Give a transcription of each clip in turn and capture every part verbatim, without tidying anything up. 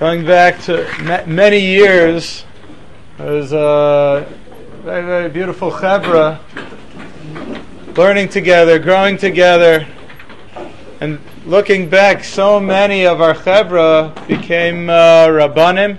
Going back to ma- many years, there was a very, very beautiful chevra, learning together, growing together, and looking back, so many of our chevra became uh, rabbanim.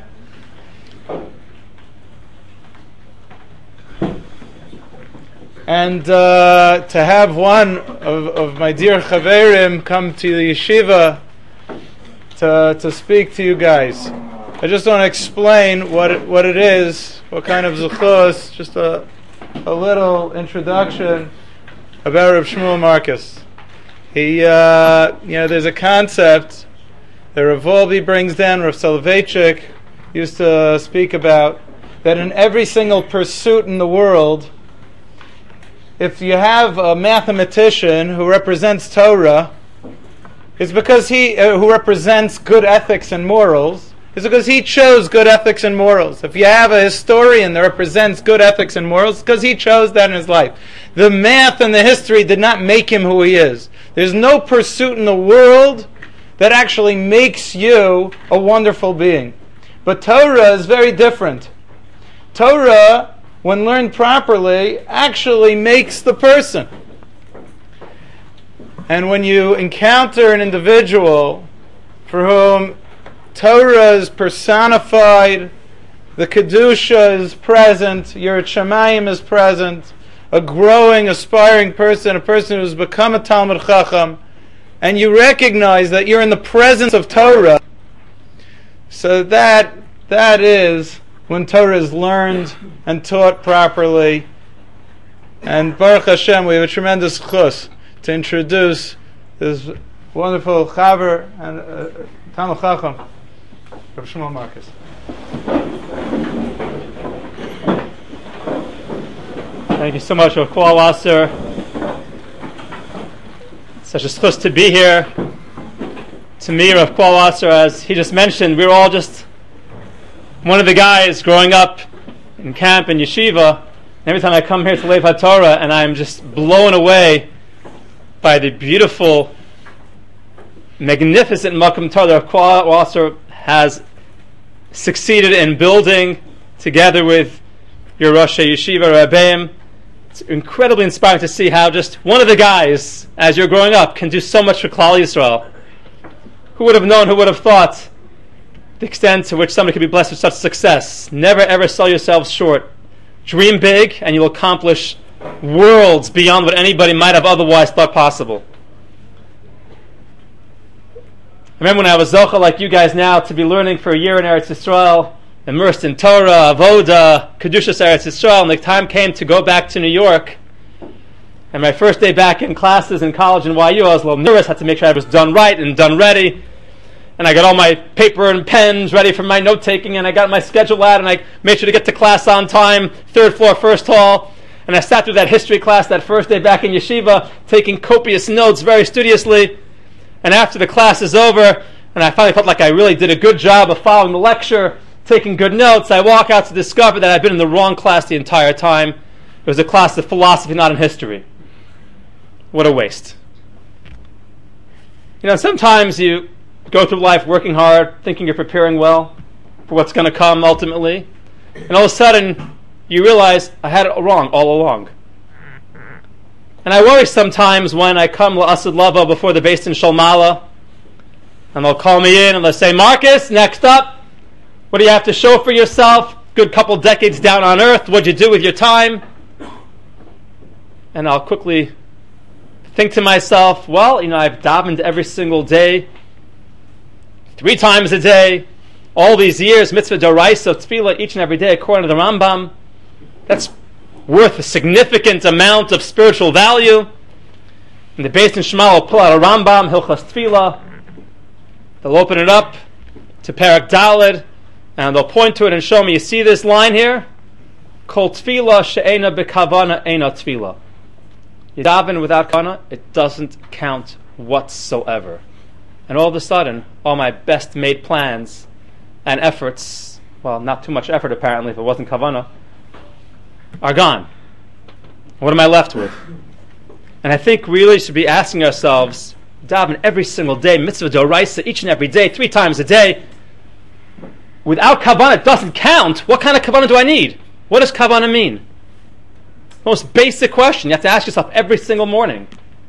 And uh, to have one of, of my dear chaverim come to the yeshiva to to speak to you guys. I just want to explain what it, what it is, what kind of zuchos, just a a little introduction about Rav Shmuel Marcus. He, uh, you know, there's a concept that Rav Wolbe brings down, Rav Soloveitchik used to speak about, that in every single pursuit in the world, if you have a mathematician who represents Torah, it's because he, uh, who represents good ethics and morals, it's because he chose good ethics and morals. If you have a historian that represents good ethics and morals, it's because he chose that in his life. The math and the history did not make him who he is. There's no pursuit in the world that actually makes you a wonderful being. But Torah is very different. Torah, when learned properly, actually makes the person. And when you encounter an individual for whom Torah is personified, the Kedusha is present, Yirat Shamayim is present, a growing, aspiring person, a person who's become a Talmud Chacham, and you recognize that you're in the presence of Torah, so that that is when Torah is learned and taught properly. And Baruch Hashem, we have a tremendous chus to introduce this wonderful chaver and uh, Talmud Chacham, Rav Shmuel Marcus. Thank you so much, Rav Kollwasser. Such a chus to be here. To me, Rav Kollwasser, as he just mentioned, we were all just one of the guys growing up in camp and yeshiva. And every time I come here to Lev HaTorah, and I'm just blown away by the beautiful, magnificent Makom Torah that Rav Kollwasser has succeeded in building together with your Rosh Yeshiva Rabbeim. It's incredibly inspiring to see how just one of the guys, as you're growing up, can do so much for Klal Yisrael. Who would have known, who would have thought the extent to which somebody could be blessed with such success? Never ever sell yourselves short. Dream big and you'll accomplish worlds beyond what anybody might have otherwise thought possible. I remember when I was Zocha like you guys now to be learning for a year in Eretz Yisrael, immersed in Torah, Avoda, Kedushas Eretz Yisrael, and the time came to go back to New York. And my first day back in classes in college in Y U, I was a little nervous, had to make sure I was done right and done ready. And I got all my paper and pens ready for my note-taking, and I got my schedule out, and I made sure to get to class on time, third floor, first hall. And I sat through that history class that first day back in yeshiva, taking copious notes very studiously. And after the class is over, and I finally felt like I really did a good job of following the lecture, taking good notes, I walk out to discover that I've been in the wrong class the entire time. It was a class of philosophy, not in history. What a waste. You know, sometimes you go through life working hard, thinking you're preparing well for what's going to come ultimately, and all of a sudden you realize I had it wrong all along. And I worry sometimes when I come L'Asad Lava before the Beis Din Shel Mala, and they'll call me in and they'll say, Marcus, next up, what do you have to show for yourself? Good couple decades down on earth, what'd you do with your time? And I'll quickly think to myself, well, you know, I've davened every single day, three times a day, all these years, mitzvah d'oraisa, tefillah, each and every day, according to the Rambam. That's worth a significant amount of spiritual value. And the Beis Din Shema will pull out a Rambam, Hilchas Tefillah. They'll open it up to Parak Daled, and they'll point to it and show me, you see this line here? Kol Tefillah she'ena b'kavana eina Tefillah. You daven without kavana, it doesn't count whatsoever. And all of a sudden, all my best made plans and efforts, well, not too much effort apparently if it wasn't kavana, are gone. What am I left with? And I think we really should be asking ourselves, daven every single day, mitzvah d'oraisa, each and every day, three times a day, without kavanah it doesn't count, what kind of kavanah do I need? What does kavanah mean? Most basic question you have to ask yourself every single morning.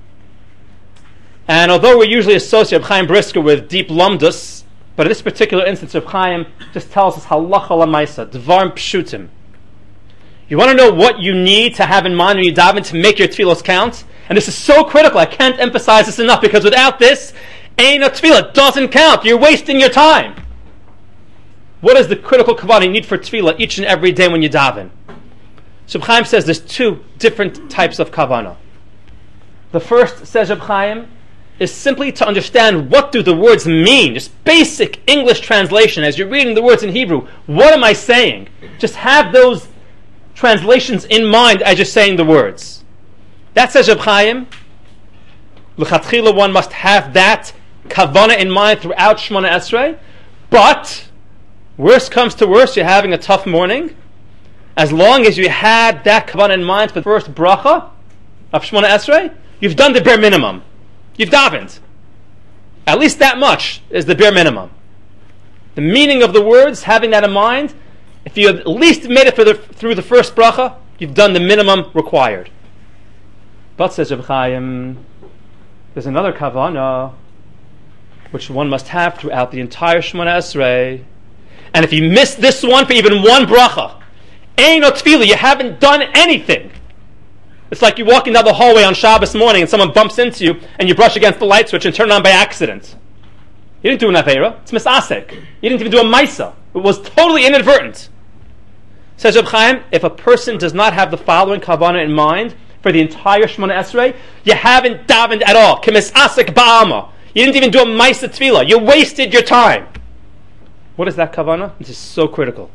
And although we usually associate Reb Chaim Brisker with deep lumdus, but in this particular instance, Reb Chaim just tells us halacha lamaisa, dvarim pshutim. You want to know what you need to have in mind when you daven to make your tefillos count? And this is so critical. I can't emphasize this enough, because without this, ain't a tefillah, doesn't count. You're wasting your time. What is the critical kavanah you need for tefillah each and every day when you daven? So Reb Chaim says there's two different types of kavanah. The first, says Reb Chaim, is simply to understand what do the words mean. Just basic English translation. As you're reading the words in Hebrew, what am I saying? Just have those translations in mind as you're saying the words. That, says Reb Chaim, l'chatchila one must have that kavanah in mind throughout Shemona Esrei. But worst comes to worst, you're having a tough morning. As long as you had that kavanah in mind for the first bracha of Shemona Esrei, you've done the bare minimum. You've davened. At least that much is the bare minimum. The meaning of the words, having that in mind, if you at least made it for the, through the first bracha, you've done the minimum required. But, says Reb Chaim, there's another kavanah which one must have throughout the entire Shemona Esrei. And if you miss this one for even one bracha, ain't no tefillah, you haven't done anything. It's like you're walking down the hallway on Shabbos morning and someone bumps into you and you brush against the light switch and turn it on by accident. You didn't do an Aveira. It's misasek. You didn't even do a Maisa. It was totally inadvertent. Says Reb Chaim, if a person does not have the following kavanah in mind for the entire Shemona Esrei, you haven't davened at all. Kemisasek ba'alma. You didn't even do a Maisa tefillah. You wasted your time. What is that kavanah? This is so critical.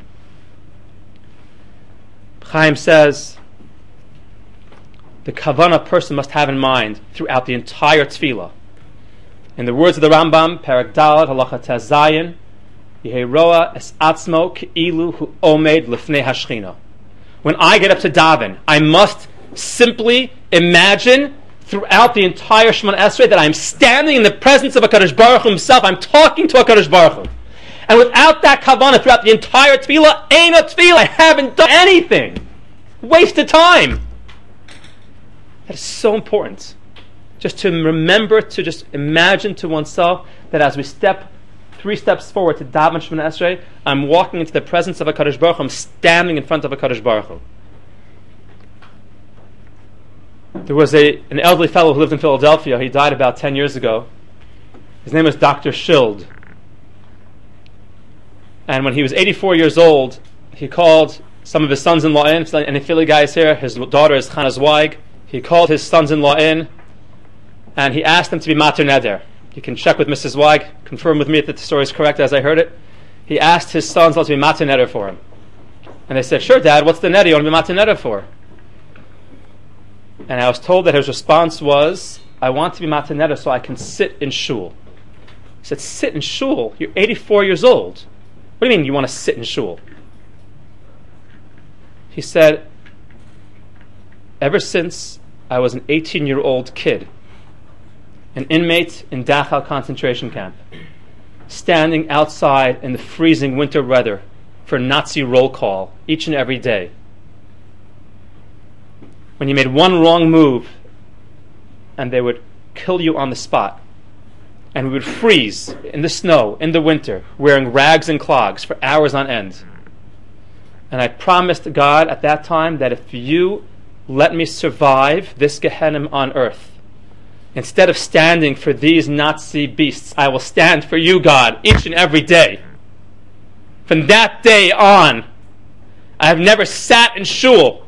Chaim says, the kavanah person must have in mind throughout the entire tefillah. In the words of the Rambam, Perek Daled, Halacha Tes Zayin, Yehi roa es atzmo ke'ilu hu omed lifnei hashchina. When I get up to daven, I must simply imagine throughout the entire Shemona Esrei that I'm standing in the presence of HaKadosh Baruch Hu himself. I'm talking to HaKadosh Baruch Hu. And without that kavanah throughout the entire tefillah, ain't a tefillah. I haven't done anything. Wasted time. That is so important. Just to remember, to just imagine to oneself that as we step three steps forward to daven Shemona Esrei, I'm walking into the presence of HaKadosh Baruch Hu. I'm standing in front of HaKadosh Baruch Hu. There was a, an elderly fellow who lived in Philadelphia. He died about ten years ago. His name was Doctor Schild. And when he was eighty-four years old, he called some of his sons-in-law in. And the Philly guy is here. His daughter is Chana Zweig. He called his sons-in-law in, and he asked them to be mater neder. You can check with Missus Zweig, confirm with me that the story is correct as I heard it. He asked his sons-in-law to be mater neder for him. And they said, sure, Dad, what's the neder you want to be mater neder for? And I was told that his response was, I want to be mater neder so I can sit in shul. He said, sit in shul? You're eighty-four years old. What do you mean you want to sit in shul? He said, ever since I was an eighteen-year-old kid, an inmate in Dachau concentration camp, standing outside in the freezing winter weather for Nazi roll call each and every day, when you made one wrong move and they would kill you on the spot, and we would freeze in the snow, in the winter, wearing rags and clogs for hours on end. And I promised God at that time that if you let me survive this Gehenna on earth, instead of standing for these Nazi beasts, I will stand for you, God, each and every day. From that day on, I have never sat in shul.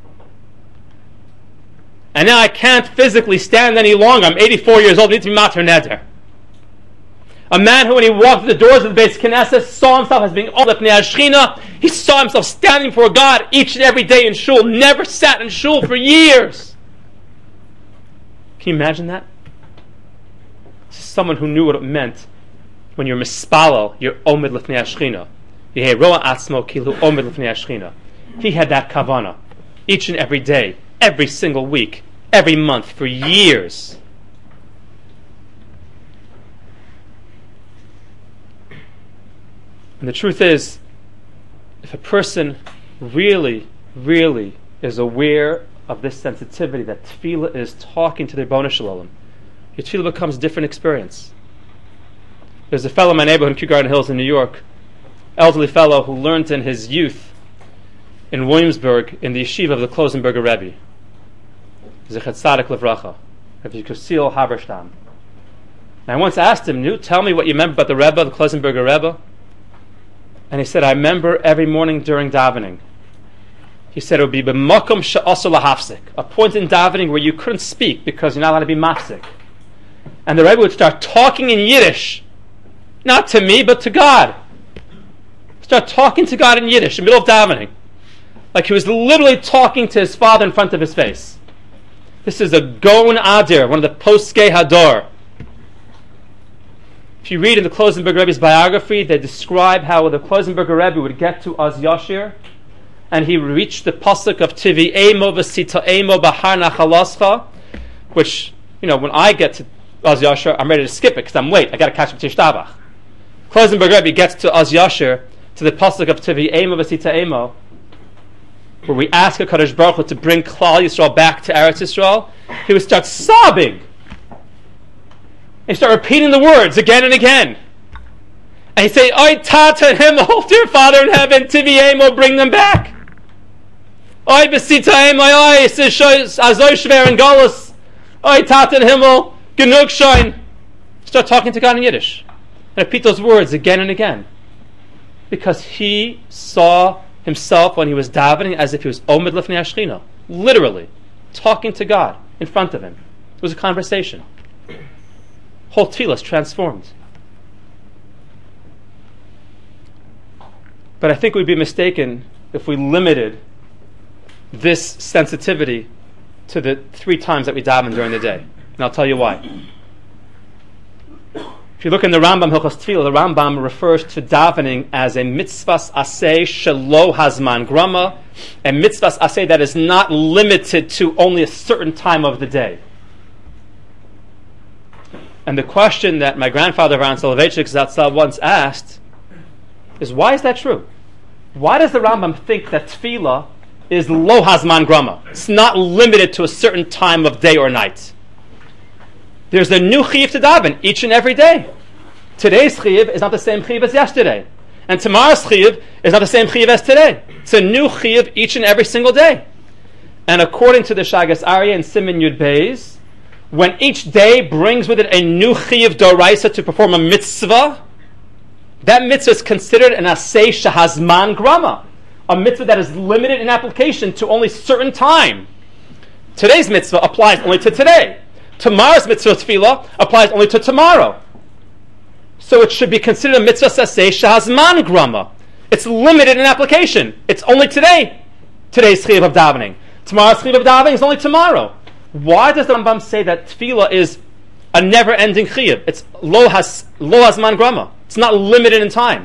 And now I can't physically stand any longer. I'm eighty-four years old, I need to be mater neder. A man who, when he walked through the doors of the Beis Knesset, saw himself as being all lifnei hashchina. He saw himself standing before God each and every day in shul. Never sat in shul for years. Can you imagine that? This is someone who knew what it meant when you're mispalel, you're omed lifnei hashchina. Yehi roa atzmo kilu omed lifnei hashchina. He had that kavanah each and every day, every single week, every month, for years. And the truth is, if a person really, really is aware of this sensitivity, that tefillah is talking to the Ribono Shel Olam, your tefillah becomes a different experience. There's a fellow in my neighborhood in Kew Garden Hills in New York, elderly fellow who learned in his youth in Williamsburg in the yeshiva of the Klosenberger Rebbe, Zechet Tzadik Levracha, Rabbi Kusil Haberstam. And I once asked him, "You tell me what you remember about the Rebbe, the Klosenberger Rebbe." And he said, "I remember every morning during davening." He said it would be b'makom she'asur lahafsik, a point in davening where you couldn't speak because you're not allowed to be mafsik. And the Rebbe would start talking in Yiddish, not to me, but to God. Start talking to God in Yiddish in the middle of davening, like he was literally talking to his father in front of his face. This is a Gaon Adir, one of the Poskei Hador. If you read in the Klosenberger Rebbe's biography, they describe how the Klosenberger Rebbe would get to Az Yashir, and he reached the pasuk of Tivi Emo v'Sita Emo Bahar Nachalascha, which, you know, when I get to Az Yashir, I'm ready to skip it because I'm late. I got to catch up to Shtabach. Klosenberger Rebbe gets to Az Yashir, to the pasuk of Tivi Emo v'Sita Emo, where we ask HaKadosh Baruch Hu to bring Klal Yisrael back to Eretz Yisrael. He would start sobbing. And start repeating the words again and again. And he'd say, Oy Tata Himmel, dear Father in heaven, Tivi Emo, bring them back. Oy Besita Emo, Oy Azoy Shver and Golos, Oy Tata Himmel, Genug Shoin. Start talking to God in Yiddish. And repeat those words again and again. Because he saw himself when he was davening as if he was Omed Lifnei Hashchina, literally talking to God in front of him. It was a conversation. Whole tefillah is transformed. But I think we'd be mistaken if we limited this sensitivity to the three times that we daven during the day. And I'll tell you why. If you look in the Rambam Hilchos Tefillah, the Rambam refers to davening as a mitzvahs aseh shelo hazman grama, a mitzvahs aseh that is not limited to only a certain time of the day. And the question that my grandfather Aaron Soloveitchik Zatzal once asked is, why is that true? Why does the Rambam think that tefillah is lo hazman grama? It's not limited to a certain time of day or night. There's a new chiyuv to daven each and every day. Today's chiyuv is not the same chiyuv as yesterday. And tomorrow's chiyuv is not the same chiyuv as today. It's a new chiyuv each and every single day. And according to the Shagas Aryeh and Siman Yud Beis, when each day brings with it a new chiyuv doraisa to perform a mitzvah, that mitzvah is considered an aseh shehazman grama, a mitzvah that is limited in application to only certain time. Today's mitzvah applies only to today. Tomorrow's mitzvah tefillah applies only to tomorrow. So it should be considered a mitzvah aseh shehazman grama. It's limited in application. It's only today. Today's chiyuv of davening. Tomorrow's chiyuv of davening is only tomorrow. Why does the Rambam say that tefillah is a never-ending chiyuv? It's lo has lo hazman grama. It's not limited in time.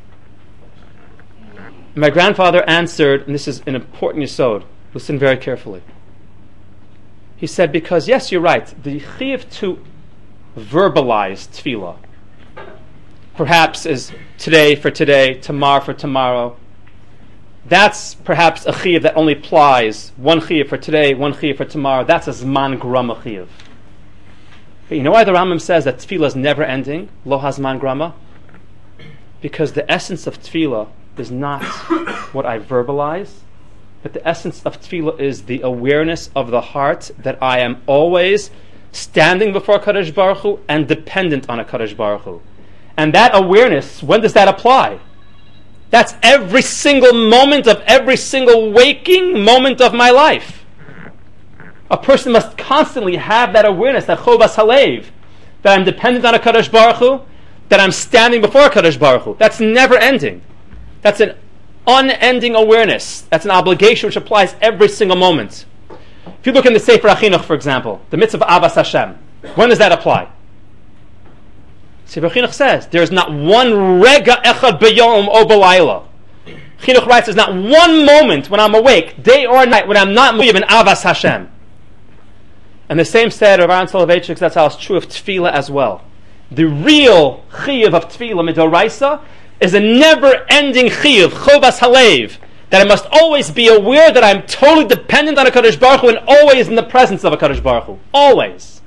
My grandfather answered, and this is an important yesod. Listen very carefully. He said, because yes, you're right. The chiyuv to verbalize tefillah, perhaps is today for today, tomorrow for tomorrow. That's perhaps a chiyuv that only applies one chiyuv for today, one chiyuv for tomorrow. That's a zman grama chiyuv. But you know why the Rambam says that tefillah is never ending, lo hazman grama? Because the essence of tefillah is not what I verbalize, but the essence of tefillah is the awareness of the heart that I am always standing before Kadosh Baruch Hu and dependent on a Kadosh Baruch Hu. And that awareness, when does that apply? That's every single moment of every single waking moment of my life. A person must constantly have that awareness, that chovas halev, that I'm dependent on a Kadosh Baruch Hu, that I'm standing before a Kadosh Baruch Hu. That's never ending. That's an unending awareness. That's an obligation which applies every single moment. If you look in the Sefer HaChinuch, for example, the mitzvah of Avas Hashem, when does that apply? Sefer Chinuch says there is not one rega echad b'yom o b'layla. Chinuch writes there's not one moment when I'm awake, day or night, when I'm not moving in Avas Hashem. And the same said of Aaron Soloveitchik, that's how it's true of tefillah as well. The real chiyuv of tefillah midoraisa is a never-ending chiyuv, chovas halev, that I must always be aware that I'm totally dependent on a Kadosh Baruch Hu and always in the presence of a Kadosh Baruch Hu. Always.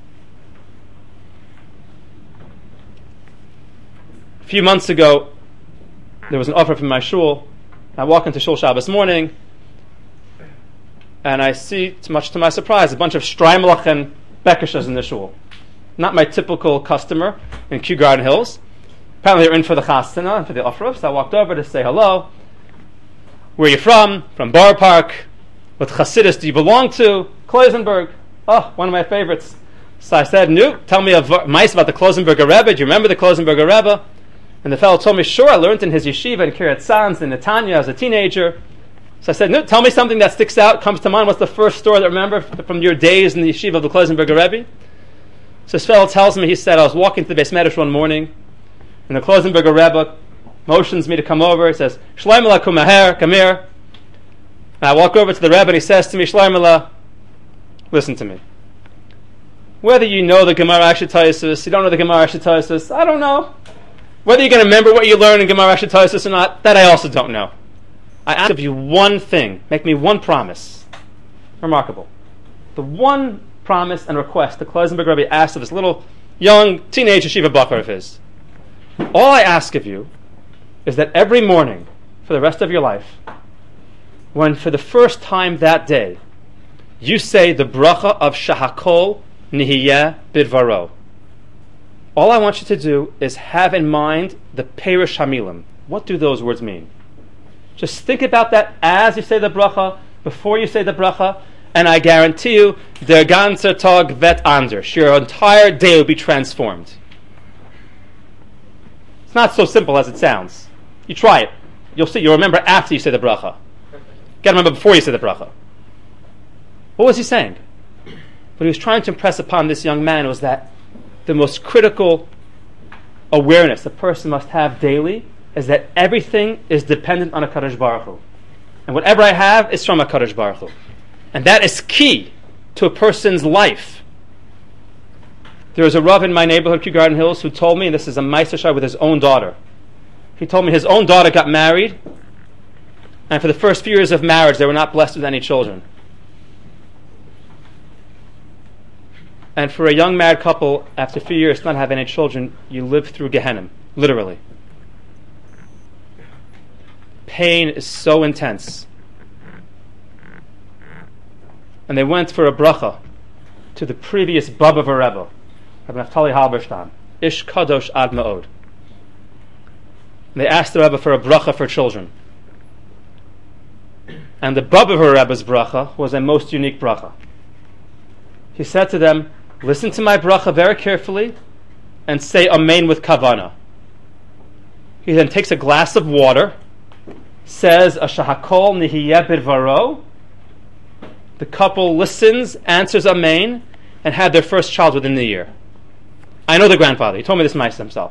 A few months ago, there was an offer from my shul. I walk into shul Shabbos morning, and I see, much to my surprise, a bunch of Streimelach and Bekeshas in the shul. Not my typical customer in Kew Garden Hills. Apparently they're in for the chasana and for the offer, so I walked over to say hello. Where are you from? From Bar Park. What Chassidus do you belong to? Kloisenberg. Oh, one of my favorites. So I said, no, tell me a mice about the Kloisenberger Rebbe. Do you remember the Kloisenberger Rebbe? And the fellow told me, sure, I learned in his yeshiva in Kiryat Sanz in Netanya as a teenager. So I said, no, tell me something that sticks out, comes to mind. What's the first story that you remember from your days in the yeshiva of the Kloisenberger Rebbe? So this fellow tells me, he said, I was walking to the Beis Medrash one morning, and the Kloisenberger Rebbe motions me to come over. He says, Shloimela kumaher, come here. And I walk over to the Rebbe and he says to me, Shloimela, listen to me. Whether you know the Gemara Ashitayasis, you don't know the Gemara Ashitayasis, I don't know. Whether you're going to remember what you learned in Gemara Ashitayasis or not, that I also don't know. I ask of you one thing. Make me one promise. Remarkable. The one promise and request the Kloisenberg Rebbe asked of this little young teenage yeshiva bacher of his. All I ask of you is that every morning, for the rest of your life, when for the first time that day, you say the bracha of Shahakol Nihiyeh Bidvaro. All I want you to do is have in mind the Perish Hamilim. What do those words mean? Just think about that as you say the bracha, before you say the bracha, and I guarantee you, der ganze Tag vet anders. Your entire day will be transformed. It's not so simple as it sounds. You try it. You'll see. You'll remember after you say the bracha. You got to remember before you say the bracha. What was he saying? What he was trying to impress upon this young man was that the most critical awareness a person must have daily is that everything is dependent on a Kadosh Baruch Hu. And whatever I have is from a Kadosh Baruch Hu. And that is key to a person's life. There was a Rav in my neighborhood, Kew Garden Hills, who told me, and this is a Meister Shai with his own daughter. He told me his own daughter got married, and for the first few years of marriage, they were not blessed with any children. And for a young married couple, after a few years not having any children, you live through Gehenna, literally. Pain is so intense. And they went for a bracha to the previous Baba Rebbe, Rabbi Naftali Halberstam, Ish Kadosh Ad Ma'od. And they asked the Rebbe for a bracha for children. And the Baba Rebbe's bracha was a most unique bracha. He said to them, listen to my bracha very carefully and say Amen with Kavana. He then takes a glass of water, says a Shahakol Nihiyeh Bidvaro. The couple listens, answers Amen, and had their first child within the year. I know the grandfather. He told me this mice himself.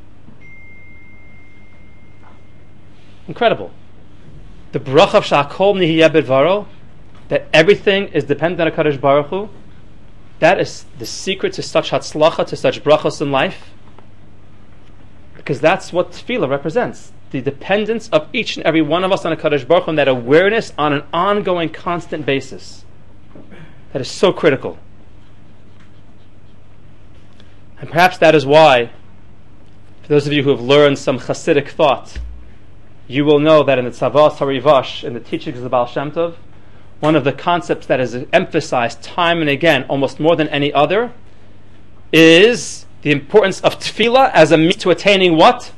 Incredible. The bracha of Shahakol Nihiyeh Bidvaro, that everything is dependent on a Kadosh Baruch Hu, that is the secret to such hatzlacha, to such brachos in life, because that's what tefillah represents. The dependence of each and every one of us on a Kadosh Baruch Hu, and that awareness on an ongoing, constant basis. That is so critical. And perhaps that is why, for those of you who have learned some Hasidic thought, you will know that in the Tzavos HaRivash, in the teachings of the Baal Shem Tov, one of the concepts that is emphasized time and again, almost more than any other, is the importance of tefillah as a means to attaining what?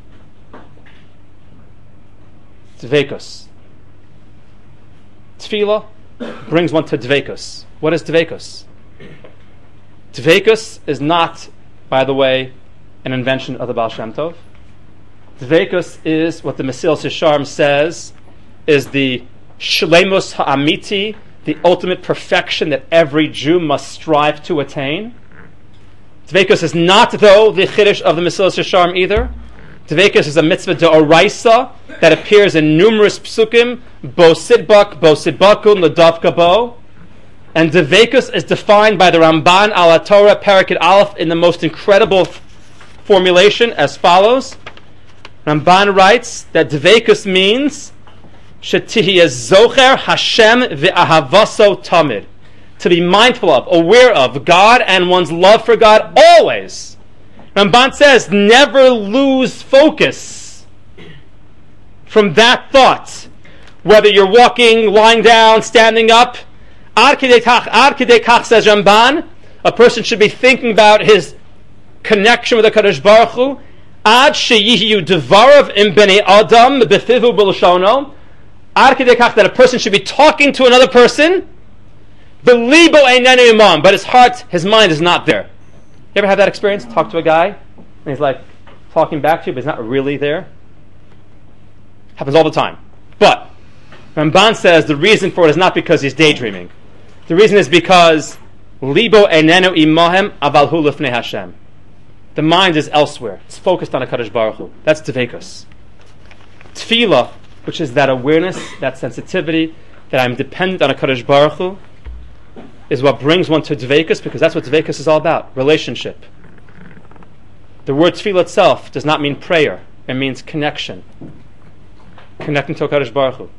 Dveikus. Tefillah brings one to dveikus. What is dveikus? Dveikus is not, by the way, an invention of the Baal Shem Tov. Dveikus is what the Mesilas Yesharim says is the Shleimus Ha'amiti, the ultimate perfection that every Jew must strive to attain. Dveikus is not, though, the Chiddush of the Mesilas Yesharim either. Dveikus is a mitzvah d'oraisa that appears in numerous psukim, bo sidbak, bo sidbakun, ladavka bo. And Dveikus is defined by the Ramban al Torah, Parakid Aleph, in the most incredible f- formulation as follows. Ramban writes that dveikus means shetihiyeh zocher Hashem ve'ahavaso tamid, to be mindful of, aware of God and one's love for God always. Ramban says, never lose focus from that thought, whether you're walking, lying down, standing up. Ad kidei kach, ad kidei kach, says Ramban, a person should be thinking about his connection with the Kadosh Baruch Hu. Ad sheyihu devarav im bnei adam befivu b'lashono. Ad kidei kach, that a person should be talking to another person, belibo einenu imam, but his heart, his mind is not there. You ever have that experience? Talk to a guy, and he's like talking back to you, but he's not really there. Happens all the time. But Ramban says the reason for it is not because he's daydreaming. The reason is because libo einenu imahem aval hu lifnei Hashem. The mind is elsewhere. It's focused on a Kadosh Baruch Hu. That's Dveikus. Tefillah, which is that awareness, that sensitivity, that I'm dependent on a Kadosh Baruch Hu, is what brings one to Dveikus, because that's what Dveikus is all about, relationship. The word Tefillah itself does not mean prayer. It means connection. Connecting to a Kadosh Baruch Hu.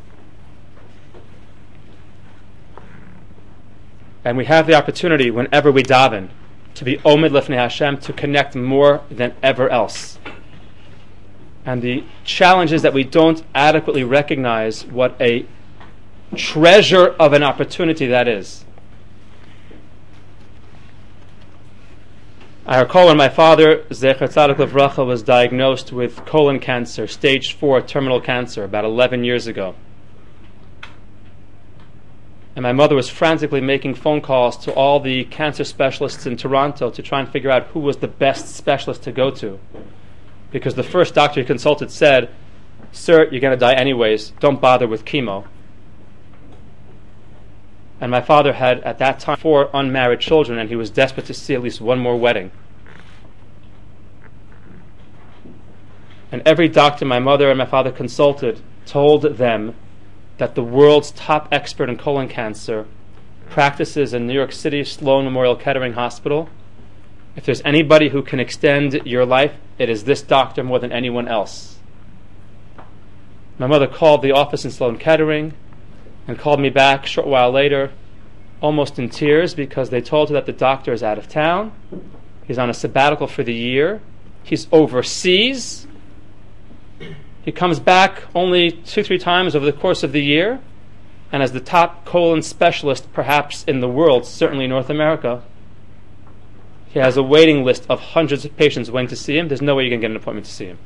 And we have the opportunity, whenever we daven, to be Omed Lifnei Hashem, to connect more than ever else. And the challenge is that we don't adequately recognize what a treasure of an opportunity that is. I recall when my father, Zecher Tzadik Livracha, was diagnosed with colon cancer, stage four terminal cancer, about eleven years ago. And my mother was frantically making phone calls to all the cancer specialists in Toronto to try and figure out who was the best specialist to go to. Because the first doctor he consulted said, "Sir, you're going to die anyways, don't bother with chemo." And my father had, at that time, four unmarried children, and he was desperate to see at least one more wedding. And every doctor my mother and my father consulted told them that the world's top expert in colon cancer practices in New York City Sloan Memorial Kettering Hospital. If there's anybody who can extend your life, it is this doctor more than anyone else. My mother called the office in Sloan Kettering and called me back a short while later, almost in tears, because they told her that the doctor is out of town. He's on a sabbatical for the year. He's overseas. He comes back only two, three times over the course of the year. And as the top colon specialist, perhaps in the world, certainly North America, he has a waiting list of hundreds of patients waiting to see him. There's no way you can get an appointment to see him.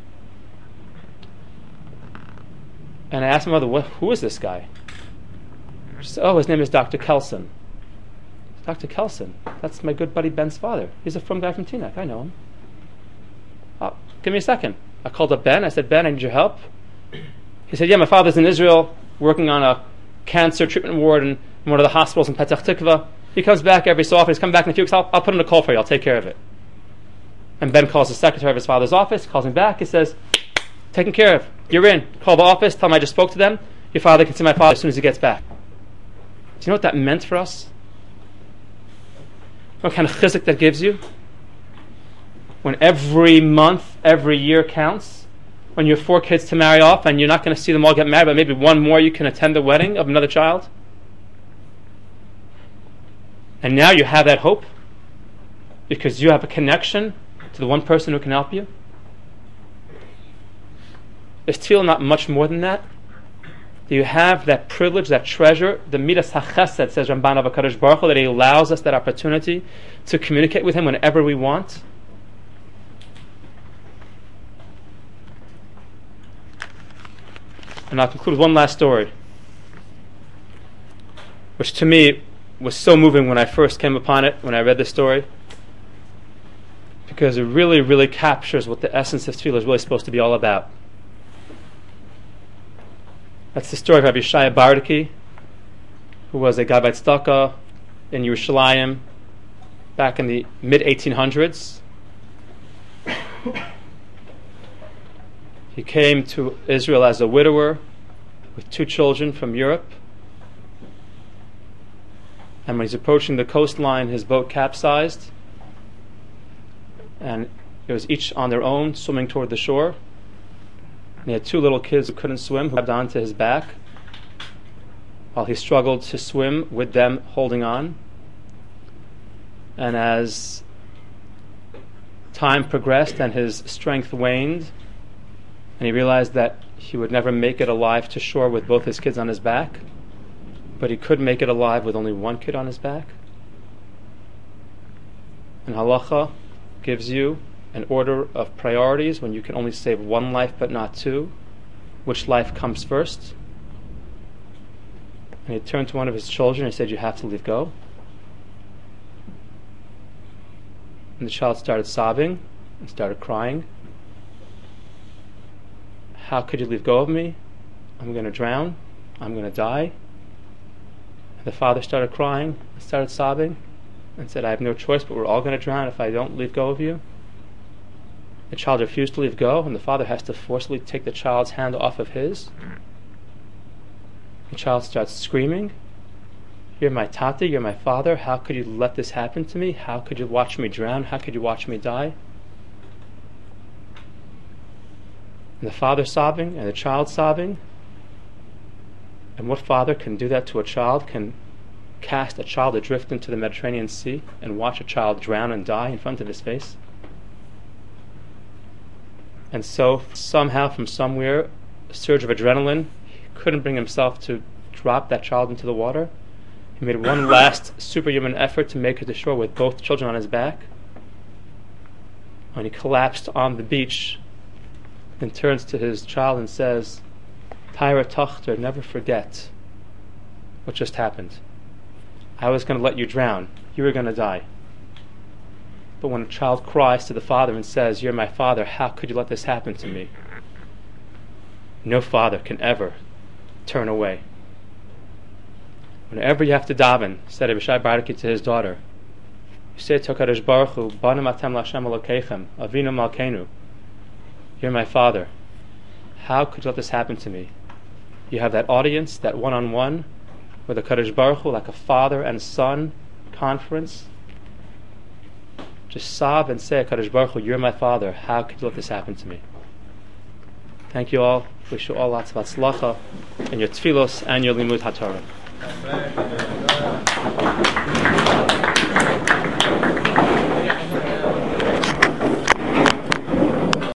And I asked my mother, what, who is this guy? She said, oh, his name is Doctor Kelson. Doctor Kelson? That's my good buddy Ben's father. He's a from guy from Teaneck. I know him. Oh, give me a second. I called up Ben. I said, Ben, I need your help. He said, yeah, my father's in Israel working on a cancer treatment ward in, in one of the hospitals in Petach Tikva. He comes back every so often. He's coming back in a few weeks. I'll, I'll put in a call for you. I'll take care of it. And Ben calls the secretary of his father's office, calls him back. He says, taken care of. You're in. Call the office. Tell him I just spoke to them. Your father can see my father as soon as he gets back. Do you know what that meant for us? What kind of chizuk that gives you? When every month, every year counts. When you have four kids to marry off and you're not going to see them all get married, but maybe one more you can attend the wedding of another child. And now you have that hope because you have a connection to the one person who can help you. Is tefillah not much more than that? Do you have that privilege, that treasure, the midas hachesed, says Ramban of HaKadosh Baruch Hu, that he allows us that opportunity to communicate with him whenever we want? And I'll conclude with one last story, which to me was so moving when I first came upon it, when I read this story, because it really, really captures what the essence of tefillah is really supposed to be all about. That's the story of Rabbi Shaya Bardaki, who was a Gabbai Tzedakah in Yerushalayim back in the mid eighteen hundreds. He came to Israel as a widower with two children from Europe. And when he's approaching the coastline, his boat capsized. And It was each on their own, swimming toward the shore. And he had two little kids who couldn't swim, who grabbed onto his back while he struggled to swim with them holding on. And as time progressed and his strength waned, and he realized that he would never make it alive to shore with both his kids on his back, but he could make it alive with only one kid on his back. And halacha gives you an order of priorities when you can only save one life but not two. Which life comes first? And he turned to one of his children and he said, "You have to leave go." And the child started sobbing and started crying. "How could you leave go of me? I'm going to drown. I'm going to die." And the father started crying and started sobbing and said, "I have no choice, but we're all going to drown if I don't leave go of you." The child refused to leave go, and the father has to forcibly take the child's hand off of his. The child starts screaming, "You're my tata, you're my father. How could you let this happen to me? How could you watch me drown? How could you watch me die?" And the father sobbing, and the child sobbing. And what father can do that to a child, can cast a child adrift into the Mediterranean Sea and watch a child drown and die in front of his face? And so, somehow, from somewhere, a surge of adrenaline, he couldn't bring himself to drop that child into the water. He made one last superhuman effort to make it to shore with both children on his back. And he collapsed on the beach, and turns to his child and says, "Tyra Tochter, never forget what just happened. I was going to let you drown. You were going to die." But when a child cries to the father and says, "You're my father, how could you let this happen to me?" No father can ever turn away. Whenever you have to daven, said Rabbi Shai Baraki to his daughter, you say to HaKadosh Baruch Hu, "Banim atem l'Hashem Elokeichem, Avinu Malkeinu, you're my father. How could you let this happen to me?" You have that audience, that one-on-one with HaKadosh Baruch Hu, like a father and son conference. Just sob and say, "HaKadosh Baruch Hu, you're my father. How could you let this happen to me?" Thank you all. Wish you all lots of hatzlacha in your tefillos and your limud haTorah.